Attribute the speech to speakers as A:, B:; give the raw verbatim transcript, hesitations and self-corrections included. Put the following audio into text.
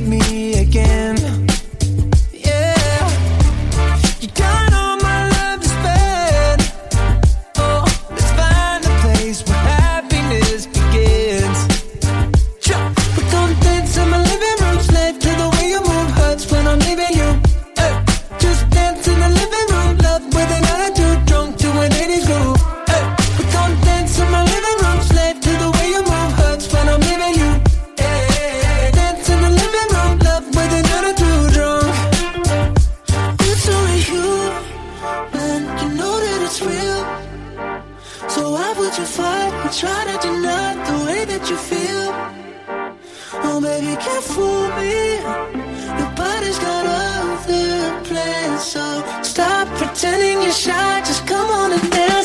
A: need me again. Yeah, you got all my love to spend. Oh, let's find a place where happiness begins. We're gonna dance in my living room, slave to the way you move hurts when I'm leaving you. Hey, just dance in the living room, love with an attitude, drunk to an eighties groove. Hey, we're gonna dance in my living room, slave to the way you move hurts when I'm leaving you. Hey, dance in the living room, love with an attitude, drunk. It's only you, and you know that it's real. So why would you fight and try to deny the way that you feel? Oh baby, can't fool me. Your body's got other plans, so stop pretending you're shy. Just come on and dance.